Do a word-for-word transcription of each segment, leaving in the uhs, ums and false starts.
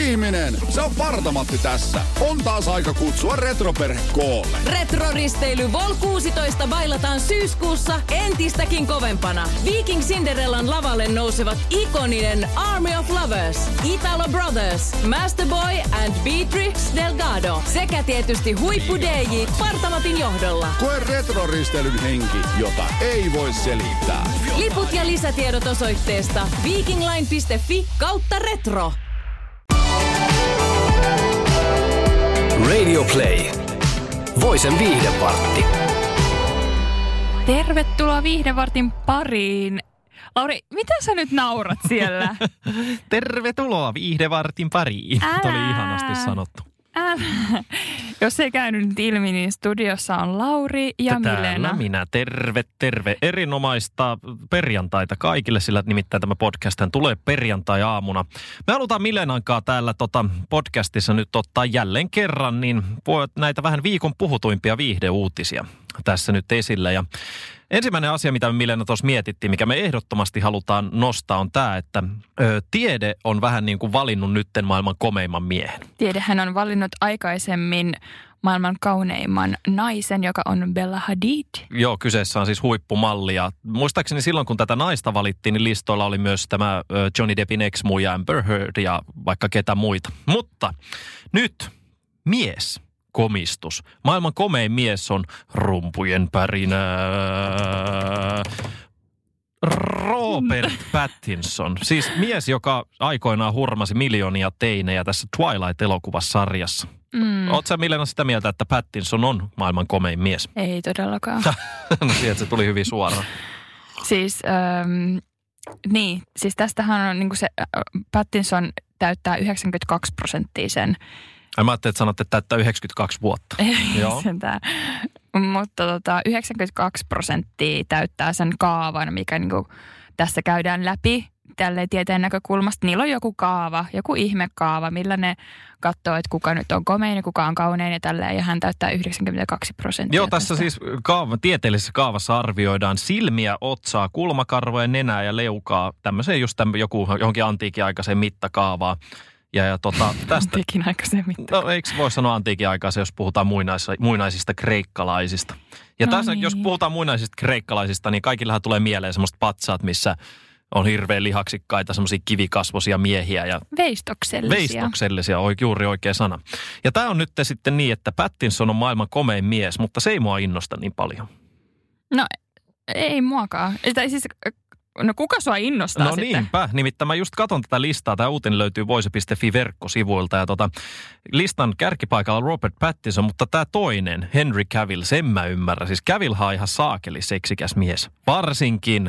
ihminen, se on Parta-Matti tässä. On taas aika kutsua retroperhe koolle. Retroristeily Vol kuusitoista bailataan syyskuussa entistäkin kovempana. Viking Cinderellan lavalle nousevat ikoninen Army of Lovers, Italo Brothers, Masterboy and Beatrix Delgado sekä tietysti huippu D J Parta-Matin johdolla. Koe retroristeilyn henki, jota ei voi selittää. Liput ja lisätiedot osoitteesta vikingline piste fi kautta retro. Radio Play. Voisen viihdevartti. Tervetuloa viihdevartin pariin. Lauri, mitä sä nyt naurat siellä? Tervetuloa viihdevartin pariin. Älä. Tuo oli ihanasti sanottu. Älä. Jos ei käynyt nyt ilmi, niin studiossa on Lauri ja Täällä Milena. minä. Terve, terve. Erinomaista perjantaita kaikille, sillä nimittäin tämä podcast tulee perjantai-aamuna. Me halutaan Milenankaan täällä tota podcastissa nyt ottaa jälleen kerran, niin voi näitä vähän viikon puhutuimpia viihdeuutisia tässä nyt esillä. Ja ensimmäinen asia, mitä me Milena tuossa mietittiin, mikä me ehdottomasti halutaan nostaa, on tämä, että ö, tiede on vähän niin kuin valinnut nytten maailman komeimman miehen. Tiedehän on valinnut aikaisemmin maailman kauneimman naisen, joka on Bella Hadid. Joo, kyseessä on siis huippumalli. Ja muistaakseni silloin, kun tätä naista valittiin, niin listoilla oli myös tämä ö, Johnny Deppin ex-muija Amber Heard ja vaikka ketä muita. Mutta nyt mies. Komistus. Maailman komein mies on rumpujen pärinää. Robert Pattinson. Siis mies, joka aikoinaan hurmasi miljoonia teinejä tässä Twilight-elokuvasarjassa. Mm. Ootko sä Milena sitä mieltä, että Pattinson on maailman komein mies? Ei todellakaan. No sieltä se tuli hyvin suoraan. Siis, ähm, niin, siis tästähän on niin kuin se, äh, Pattinson täyttää yhdeksänkymmentäkaksi prosenttia sen. Mä ajattelin, että sanot, että täyttää yhdeksänkymmentäkaksi vuotta. Joo. Mutta tota, yhdeksänkymmentäkaksi prosenttia täyttää sen kaavan, mikä niinku tässä käydään läpi tälleen tieteen näkökulmasta. Niillä on joku kaava, joku ihmekaava, millä ne katsoo, että kuka nyt on komein ja kuka on kaunein ja tälleen. Ja hän täyttää yhdeksänkymmentäkaksi prosenttia. Joo, tässä tästä. siis kaava, tieteellisessä kaavassa arvioidaan silmiä, otsaa, kulmakarvoja, nenää ja leukaa. Tämmöiseen just tämmöinen joku, johonkin antiikin aikaiseen mittakaavaa. Ja, ja tota, tästä, antiikin aikaisen mittaan. No eikö voi sanoa antiikin aikaisen, jos puhutaan muinaisista, muinaisista kreikkalaisista. Ja no tässä, niin. jos puhutaan muinaisista kreikkalaisista, niin kaikillahan tulee mieleen semmoista patsaat, missä on hirveän lihaksikkaita, semmoisia kivikasvoisia miehiä. Ja veistoksellisia. Veistoksellisia, juuri oikea sana. Ja tämä on nyt sitten niin, että Pattinson on maailman komein mies, mutta se ei mua innosta niin paljon. No ei muakaan. Tai siis... No kuka sua innostaa no sitten? No niinpä. Nimittäin mä just katson tätä listaa. Tämä uutinen löytyy voise piste fi verkkosivuilta. Ja tota, listan kärkipaikalla Robert Pattinson, mutta tämä toinen, Henry Cavill, sen mä ymmärrän. Siis Cavillhan on ihan saakeli seksikäs mies. Varsinkin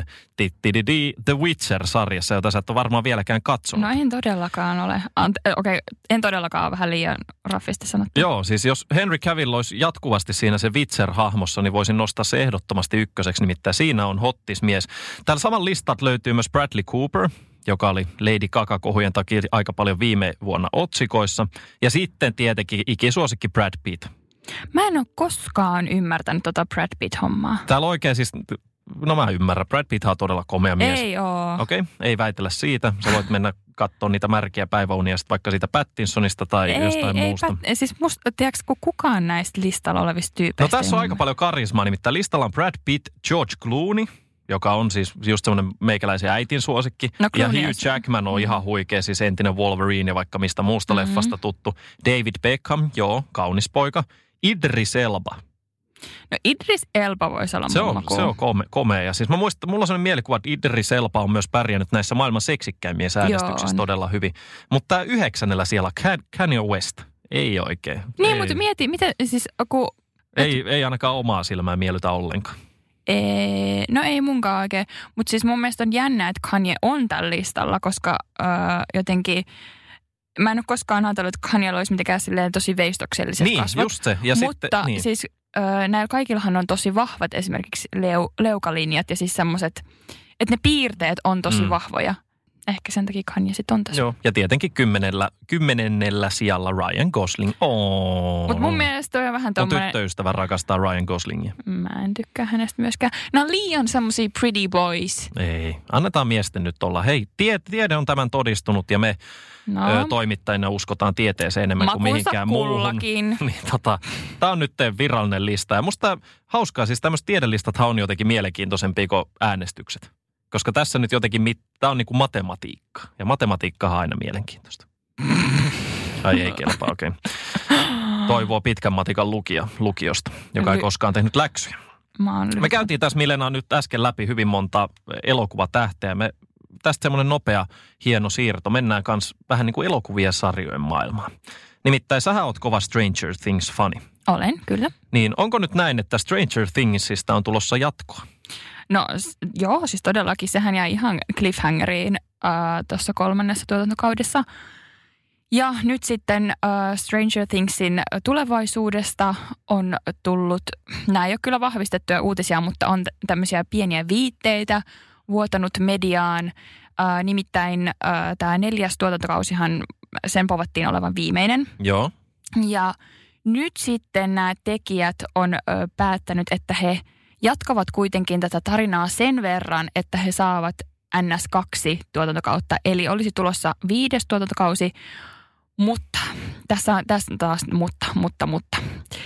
The Witcher-sarjassa, jota sä et ole varmaan vieläkään katsonut. No en todellakaan ole. Ante- Okei, okay, en todellakaan ole vähän liian raffisti sanottu. Joo, siis jos Henry Cavill olisi jatkuvasti siinä se Witcher-hahmossa, niin voisin nostaa se ehdottomasti ykköseksi. Nimittäin siinä on hottismies. Täällä saman listat löytyy myös Bradley Cooper, joka oli Lady Gaga-kohujen takia aika paljon viime vuonna otsikoissa. Ja sitten tietenkin ikisuosikki Brad Pitt. Mä en ole koskaan ymmärtänyt tota Brad Pitt-hommaa. Täällä oikein siis, no mä ymmärrän, Brad Pitt on todella komea mies. Ei oo. Okei, okay, ei väitellä siitä. Sä voit mennä katsoa niitä märkiä päiväunia sitten vaikka siitä Pattinsonista tai ei, jostain ei, muusta. Pat, siis musta, tiedätkö, kun kukaan näistä listalla olevista tyypeistä. No tässä on aika paljon karismaa, nimittäin listalla on Brad Pitt, George Clooney, joka on siis just semmoinen meikäläisen äitin suosikki. No, ja Clooney Hugh Jackman on mm-hmm. ihan huikea, siis entinen Wolverine ja vaikka mistä muusta mm-hmm. leffasta tuttu. David Beckham, joo, kaunis poika. Idris Elba. No Idris Elba voisi olla se on, maku. se on kome, komea. Ja siis mä muistan, mulla on sellainen mielikuva, että Idris Elba on myös pärjännyt näissä maailman seksikkäimmien äänestyksissä todella hyvin. Mutta tämä yhdeksännellä siellä Kanye West, ei oikein. Niin, ei. mutta mieti, miten siis kun... Ei, ei ainakaan omaa silmää miellytä ollenkaan. Ee, no ei munkaan oikein, mutta siis mun mielestä on jännä, että Kanye on tällä listalla, koska öö, jotenkin... Mä en ole koskaan ajatellut, että Kanyella olisi mitenkään silleen tosi veistokselliset niin, kasvot. Just se. Ja mutta sitten, niin. siis ö, näillä kaikillahan on tosi vahvat esimerkiksi leu, leukalinjat ja siis semmoiset, että ne piirteet on tosi mm. vahvoja. ehkä sen takia Kanye sit on tässä. Joo, ja tietenkin kymmenellä, kymmenennellä sijalla Ryan Gosling. Oh. Mutta mun mielestä toi on vähän tommoinen... Mun tyttöystävä rakastaa Ryan Goslingia. Mä en tykkää hänestä myöskään. Ne on liian semmosia pretty boys. Ei, annetaan miesten nyt olla. Hei, tie, tiede on tämän todistunut ja me no. ö, toimittajina uskotaan tieteeseen enemmän kuin mihinkään muuhun. Niin, tota, tää on nyt virallinen lista. Ja musta hauskaa, siis tämmöiset tiedelistathan on jotenkin mielenkiintoisempia kuin äänestykset. Koska tässä nyt jotenkin, mit, tää on niinku matematiikka. Ja matematiikka on aina mielenkiintoista. Ai ei kelpaa, okei. Okay. Toivoo pitkän matikan lukija, lukiosta, joka ei koskaan tehnyt läksyjä. Me käytiin tässä Milena nyt äsken läpi hyvin monta elokuvatähteä. Me, tästä semmoinen nopea, hieno siirto. Mennään kans vähän niin kuin elokuvien sarjojen maailmaan. Nimittäin sähän oot kova Stranger Things-fani. Olen, kyllä. Niin onko nyt näin, että Stranger Thingsista on tulossa jatkoa? No joo, siis todellakin sehän jäi ihan cliffhangeriin äh, tuossa kolmannessa tuotantokaudessa. Ja nyt sitten äh, Stranger Thingsin tulevaisuudesta on tullut, nämä ei ole kyllä vahvistettuja uutisia, mutta on tämmöisiä pieniä viitteitä vuotanut mediaan. Äh, nimittäin äh, tämä neljäs tuotantokausihan, sen povattiin olevan viimeinen. Joo. Ja nyt sitten nämä tekijät on äh, päättänyt, että he jatkavat kuitenkin tätä tarinaa sen verran, että he saavat N S kaksi tuotantokautta. Eli olisi tulossa viides tuotantokausi, mutta tässä on, tässä on taas mutta, mutta, mutta.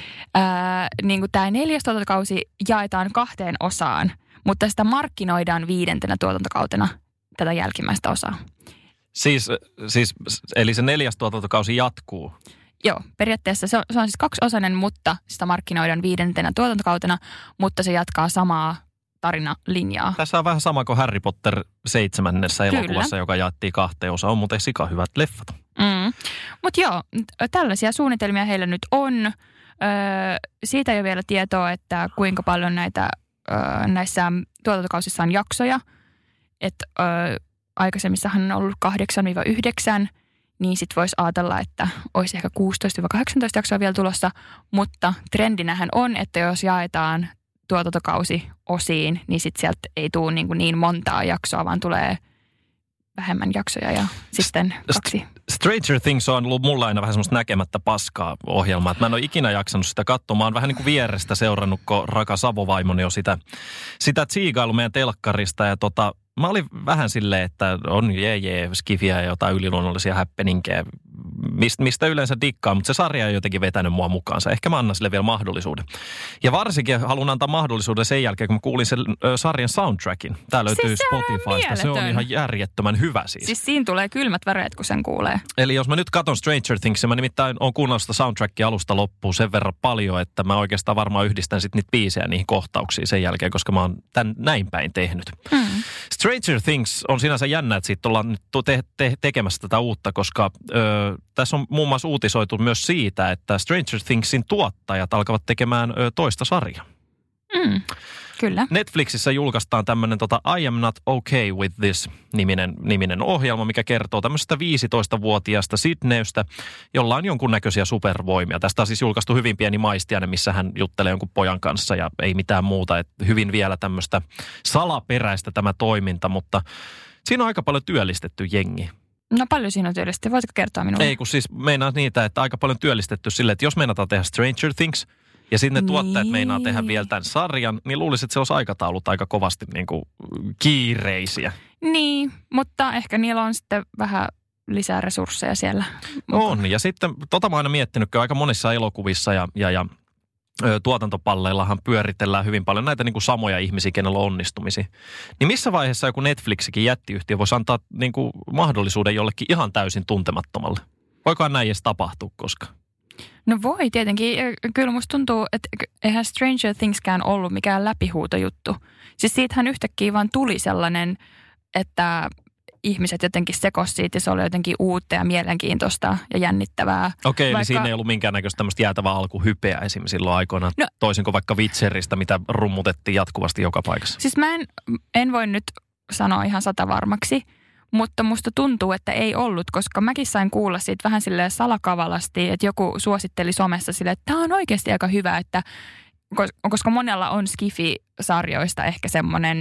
Ää, niin kuin tämä neljäs tuotantokausi jaetaan kahteen osaan, mutta sitä markkinoidaan viidentenä tuotantokautena tätä jälkimmäistä osaa. Siis, siis eli se neljäs tuotantokausi jatkuu? Joo, periaatteessa se on, se on siis kaksiosainen, mutta sitä markkinoidaan viidentenä tuotantokautena, mutta se jatkaa samaa tarinalinjaa. Tässä on vähän sama kuin Harry Potter seitsemännessä elokuvassa, joka jaettiin kahteen osaan. On muuten sika hyvät leffat. Mm. Mutta joo, tällaisia suunnitelmia heillä nyt on. Öö, siitä ei ole vielä tietoa, että kuinka paljon näitä, öö, näissä tuotantokausissa on jaksoja. Että öö, aikaisemmissahan on ollut kahdeksan yhdeksän. Niin sitten voisi ajatella, että olisi ehkä kuusitoista kahdeksantoista jaksoa vielä tulossa, mutta trendinähän on, että jos jaetaan tuotantokausi osiin, niin sitten sieltä ei tule niin, niin montaa jaksoa, vaan tulee vähemmän jaksoja ja sitten kaksi. Stranger Things on ollut mulla aina vähän semmoista näkemättä paskaa ohjelmaa. Mä en ole ikinä jaksanut sitä katsomaan. Vähän niin kuin vierestä seurannut, kun rakas avovaimoni on sitä, sitä tsiigailu meidän telkkarista ja tota... Mä olin vähän silleen, että on jee jee, skifiä ja jotain yliluonnollisia häppeninkejä, mistä, mistä yleensä dikkaa, mutta se sarja ei jotenkin vetänyt mua mukaansa. Ehkä mä annan sille vielä mahdollisuuden. Ja varsinkin haluan antaa mahdollisuuden sen jälkeen, kun mä kuulin sen ö, sarjan soundtrackin. Tää löytyy siis Spotifysta. Se on ihan järjettömän hyvä siis. Siis siinä tulee kylmät väreet, kun sen kuulee. Eli jos mä nyt katson Stranger Things, mä nimittäin on kuunnellut sitä soundtrackia alusta loppuun sen verran paljon, että mä oikeastaan varmaan yhdistän sitten niitä biisejä niihin kohtauksiin sen jälkeen, koska mä oon tän näin päin tehnyt. Mm. Stranger Things on sinänsä jännä, että siitä ollaan nyt te- te- tekemässä tätä uutta, koska ö, tässä on muun muassa uutisoitu myös siitä, että Stranger Thingsin tuottajat alkavat tekemään ö, toista sarjaa. Mm, kyllä. Netflixissä julkaistaan tämmöinen tota, I am not okay with this niminen, niminen ohjelma, mikä kertoo tämmöisestä viisitoistavuotiaasta Sydneystä, jolla on jonkunnäköisiä supervoimia. Tästä on siis julkaistu hyvin pieni maistiainen, missä hän juttelee jonkun pojan kanssa ja ei mitään muuta. Et hyvin vielä tämmöistä salaperäistä tämä toiminta, mutta siinä on aika paljon työllistetty jengi. No paljon siinä on työllistetty. Voisitko kertoa minulle? Ei, kun siis meinaa niitä, että aika paljon työllistetty sille, että jos meinataan tehdä Stranger Things ja sitten ne tuottajat niin. meinaa tehdä vielä tämän sarjan, niin luulisin, että se olisi aikataulut aika kovasti niin kuin kiireisiä. Niin, mutta ehkä niillä on sitten vähän lisää resursseja siellä. On, ja sitten tota mä oon aina miettinyt, aika monissa elokuvissa ja, ja, ja ö, tuotantopalleillahan pyöritellään hyvin paljon näitä niin kuin samoja ihmisiä, kenellä on onnistumisia. Niin missä vaiheessa joku Netflixikin jättiyhtiö voisi antaa niin kuin mahdollisuuden jollekin ihan täysin tuntemattomalle? Voikohan näin edes tapahtua koskaan? No voi tietenkin. Kyllä musta tuntuu, että eihän Stranger Thingskään ollut mikään läpihuutojuttu. Siis siitähän yhtäkkiä vaan tuli sellainen, että ihmiset jotenkin sekosi siitä ja se oli jotenkin uutta ja mielenkiintoista ja jännittävää. Okei, eli vaikka... siinä ei ollut minkäännäköistä tämmöistä jäätävää alkuhypeä esimerkiksi silloin aikoinaan, no, toisin kuin vaikka Witcheristä, mitä rummutettiin jatkuvasti joka paikassa. Siis mä en, en voi nyt sanoa ihan satavarmaksi, mutta musta tuntuu, että ei ollut, koska mäkin sain kuulla siitä vähän silleen salakavalasti, että joku suositteli somessa silleen, että tämä on oikeasti aika hyvä, että koska monella on Skifi-sarjoista ehkä semmoinen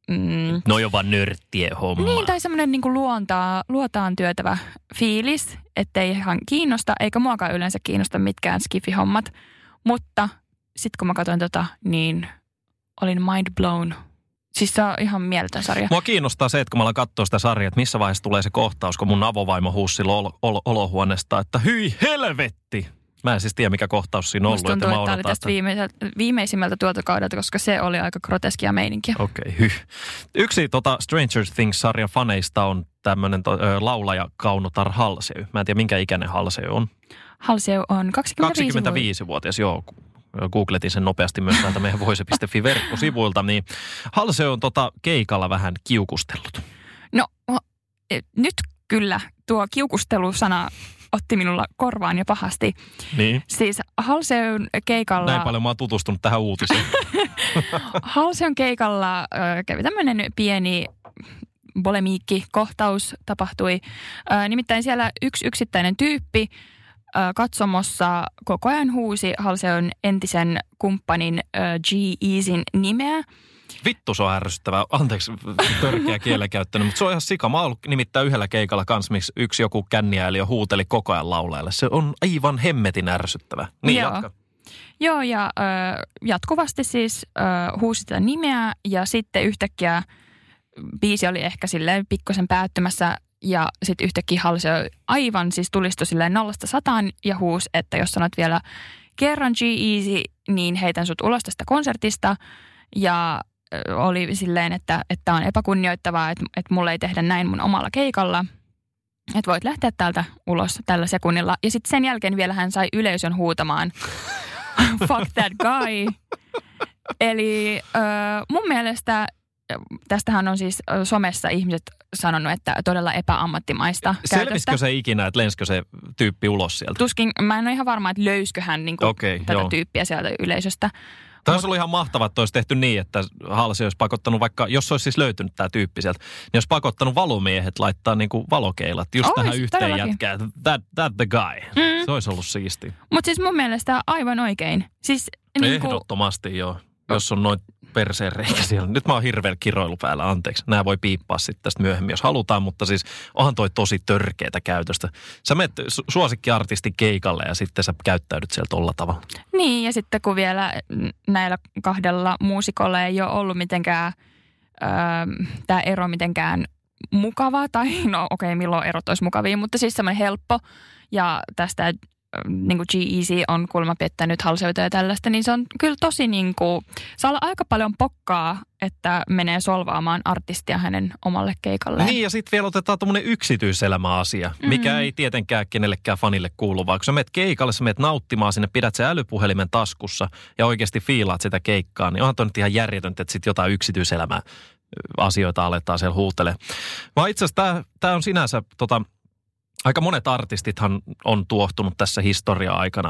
Mm, no jo vaan nörttien homma. niin, tai semmoinen niin kuin luontaa, luotaan työtävä fiilis, ettei ihan kiinnosta, eikä muakaan yleensä kiinnosta mitkään skifi-hommat. Mutta sitten kun mä katsoin tota, niin olin mind blown. Siis se on ihan mieletön sarja. Mua kiinnostaa se, että kun mä alan katsoa sitä sarjaa, että missä vaiheessa tulee se kohtaus, kun mun avovaimo huusi silloin ol- ol- olohuoneesta, että hyi helvetti! Mä en siis tiedä, mikä kohtaus siinä on ollut. Musta tuntuu, että, että tämä oli tästä viimeiseltä, viimeisimmältä tuotokaudelta, koska se oli aika groteskia meininkiä. Okei, okay, hyh. Yksi tota Stranger Things-sarjan faneista on tämmöinen to, ö, laulaja Kaunotar Halsey. Mä en tiedä, minkä ikäinen Halsey on. Halsey on kaksikymmentäviisi. kaksikymmentäviisivuotias, joo. Googletin sen nopeasti myös täältä meidän voise piste fi verkkosivuilta. Niin Halsey on tota keikalla vähän kiukustellut. No, nyt kyllä tuo kiukustelusana otti minulla korvaan ja pahasti. Niin. Siis Halseyn keikalla... Näin paljon mä oon tutustunut tähän uutiseen. Halseyn keikalla äh, kävi tämmöinen pieni bolemiikki-kohtaus tapahtui. Äh, nimittäin siellä yksi yksittäinen tyyppi äh, katsomossa koko ajan huusi Halseyn entisen kumppanin äh, G-Eazyn nimeä. Vittu, se on ärsyttävää. Anteeksi, törkeä kielenkäyttänyt, mutta se on ihan sika. Mä oon ollut nimittäin yhdellä keikalla kanssa, missä yksi joku känniäili huuteli koko ajan laulajalle. Se on aivan hemmetin ärsyttävä. Niin, Joo. jatka. Joo, ja ö, jatkuvasti siis ö, huusi tätä nimeä ja sitten yhtäkkiä biisi oli ehkä silleen pikkusen päättymässä ja sitten yhtäkkiä Halsey aivan siis tulistui silleen nollasta sataan ja huusi, että jos sanot vielä kerran G-Eazy, niin heitän sut ulos tästä konsertista ja oli silleen, että että on epäkunnioittavaa, että, että mulle ei tehdä näin mun omalla keikalla. Että voit lähteä täältä ulos tällä sekunnilla. Ja sitten sen jälkeen vielä hän sai yleisön huutamaan fuck that guy. Eli äh, mun mielestä, tästähän on siis somessa ihmiset sanonut, että todella epäammattimaista Selvisikö käytöstä. se ikinä, että lensikö se tyyppi ulos sieltä? Tuskin, mä en ole ihan varma, että löyskö hän niin kuin Okei, tätä joo. tyyppiä sieltä yleisöstä. Tämä olisi ollut ihan mahtavaa, että olisi tehty niin, että Halsey olisi pakottanut vaikka, jos olisi siis löytynyt tämä tyyppi sieltä, niin olisi pakottanut valomiehet laittaa niin kuin valokeilat just Ois, tähän yhteen todellakin. jätkään. That, that the guy. Mm. Se olisi ollut siistiä. Mutta siis mun mielestä aivan oikein. Siis, niin kuin, Ehdottomasti joo, jos on noin perseen reikä siellä. Nyt mä oon hirveellä kiroilu päällä, anteeksi. Nämä voi piippaa sitten tästä myöhemmin, jos halutaan, mutta siis onhan toi tosi törkeätä käytöstä. Sä menet su- suosikkiartistin keikalle ja sitten sä käyttäydyt siellä tolla tavalla. Niin, ja sitten kun vielä näillä kahdella muusikolla ei ole ollut mitenkään öö, tämä ero mitenkään mukava, tai no okei, okay, milloin erot olisi mukavia, mutta siis semmoinen helppo, ja tästä niin kuin G-Eazy on kuulemma pettänyt Halseyta ja tällaista, niin se on kyllä tosi niin kuin, saa olla aika paljon pokkaa, että menee solvaamaan artistia hänen omalle keikalleen. Niin, ja sitten vielä otetaan tuommoinen yksityiselämäasia, mikä mm. ei tietenkään kenellekään fanille kuulu, vaan kun sä menet keikalle, sä menet nauttimaan sinne, pidät se älypuhelimen taskussa ja oikeasti fiilaat sitä keikkaa, niin onhan toi nyt ihan järjetöntä, että sitten jotain yksityiselämää asioita aletaan siellä huutelemaan. Vaan itse asiassa tämä on sinänsä tota, aika monet artistithan on tuohtunut tässä historia-aikana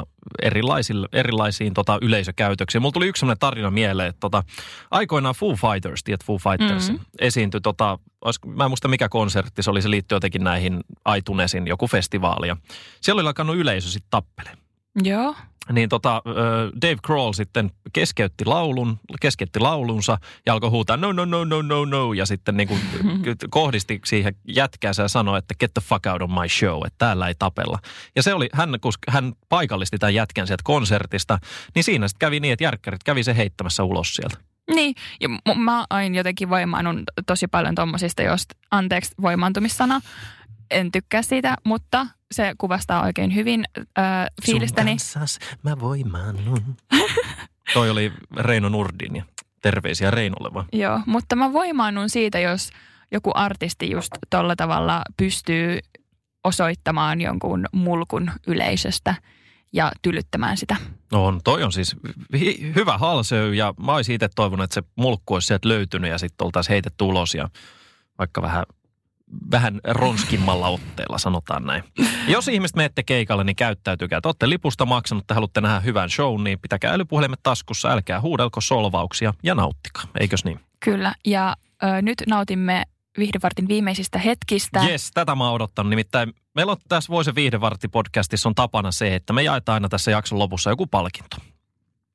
erilaisiin tota, yleisökäytöksiin. Mulla tuli yksi sellainen tarina mieleen, että tota, aikoinaan Foo Fighters, tiedät Foo Fighters, mm-hmm. esiintyi, tota, olisiko, mä en muista mikä konsertti se oli, se liittyi jotenkin näihin iTunesin joku festivaali. Ja siellä oli alkanut yleisö sitten tappelemaan. Joo. Niin tota, Dave Grohl sitten keskeytti laulun, keskeytti laulunsa ja alkoi huutaa no, no, no, no, no, no. Ja sitten niin kuin kohdisti siihen jätkäänsä ja sanoi, että get the fuck out of my show, että täällä ei tapella. Ja se oli, hän, kun hän paikallisti tämän jätkän sieltä konsertista, niin siinä sitten kävi niin, että järkkärit kävi se heittämässä ulos sieltä. Niin, ja m- mä aina jotenkin voimaannut tosi paljon tommosista, jos anteeksi voimaantumissana. En tykkää siitä, mutta se kuvastaa oikein hyvin äh, fiilistäni. Sun kanssas mä voimaannun. Toi oli Reino Nurdin ja terveisiä Reinolle vaan. Joo, mutta mä voimaannun siitä, jos joku artisti just tolla tavalla pystyy osoittamaan jonkun mulkun yleisöstä ja tylyttämään sitä. On, toi on siis hi- hyvä Halsey ja mä olisin itse toivonut, että se mulkku olisi sieltä löytynyt ja sitten oltaisiin heitetty ulos ja vaikka vähän... vähän ronskimmalla otteella, sanotaan näin. Jos ihmiset menette keikalle, niin käyttäytykää. Te olette lipusta maksanut, te haluatte nähdä hyvän shown, niin pitäkää älypuhelimet taskussa, älkää huudelko solvauksia ja nauttikaa. Eikös niin? Kyllä, ja ö, nyt nautimme Viihdevartin viimeisistä hetkistä. Jes, tätä mä oon odottanut. Nimittäin meillä on tässä Voisen Viihdevartti-podcastissa on tapana se, että me jaetaan aina tässä jakson lopussa joku palkinto.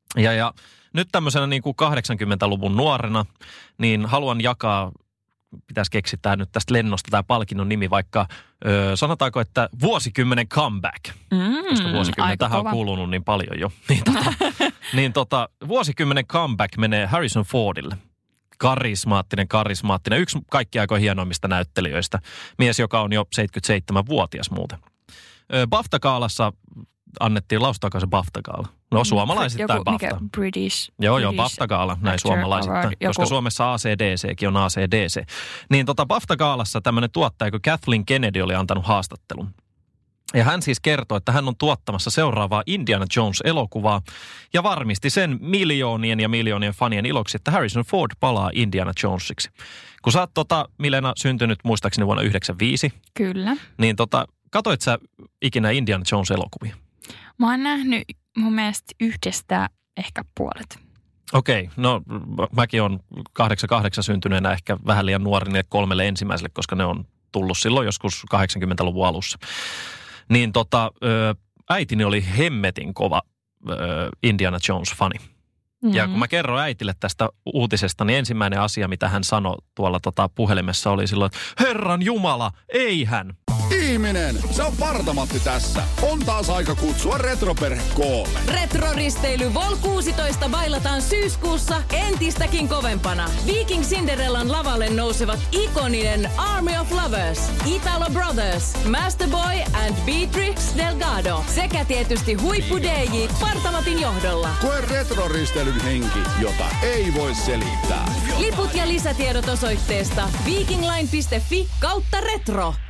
Ja, ja nyt tämmöisenä niin kuin kahdeksankymmentäluvun nuorena, niin haluan jakaa, pitäisi keksittää nyt tästä lennosta tämä palkinnon nimi, vaikka ö, sanotaanko, että vuosikymmenen comeback. Mm, koska vuosikymmenen tähän kova. on kulunut niin paljon jo. Niin, tota, niin tota, vuosikymmenen comeback menee Harrison Fordille. Karismaattinen, karismaattinen. Yksi kaikki aikoin hienoimmista näyttelijöistä. Mies, joka on jo seitsemänkymmentäseitsemänvuotias muuten. Ö, BAFTA-gaalassa annettiin, lausutaanko se BAFTA-gaala? No suomalaisittain joku, BAFTA. Mikä British, joo, joo, British BAFTA-gaala, näin suomalaisittain. Award, koska Suomessa A C D C:kin on A C D C. Niin tota BAFTA-gaalassa tämmöinen tuottaja, kun Kathleen Kennedy oli antanut haastattelun. Ja hän siis kertoi, että hän on tuottamassa seuraavaa Indiana Jones-elokuvaa ja varmisti sen miljoonien ja miljoonien fanien iloksi, että Harrison Ford palaa Indiana Jonesiksi. Kun sä oot tota, Milena syntynyt muistaakseni vuonna yhdeksänkymmentäviisi. Kyllä. Niin tota, katoit sä ikinä Indiana Jones-elokuvia? Mä oon nähnyt mun mielestä yhdestä ehkä puolet. Okei, no mäkin on kahdeksankymmentäkahdeksan syntyneenä ehkä vähän liian nuori niille kolmelle ensimmäiselle, koska ne on tullut silloin joskus kahdeksankymmentäluvun alussa. Niin tota, äitini oli hemmetin kova Indiana Jones-fani. Mm-hmm. Ja kun mä kerroin äitille tästä uutisesta, niin ensimmäinen asia, mitä hän sanoi tuolla tota puhelimessa oli silloin, että Herran Jumala, ei hän. Ihminen, se on Parta-Matti tässä. On taas aika kutsua retroperhe koolle. Retroristeily Vol kuusitoista bailataan syyskuussa entistäkin kovempana. Viking Cinderellan lavalle nousevat ikoninen Army of Lovers, Italo Brothers, Masterboy and Beatrix Delgado sekä tietysti huippu D J Parta-Matin johdolla. Koe retroristeilyn henki, jota ei voi selittää. Liput ja lisätiedot osoitteesta vikingline piste fi kautta retro.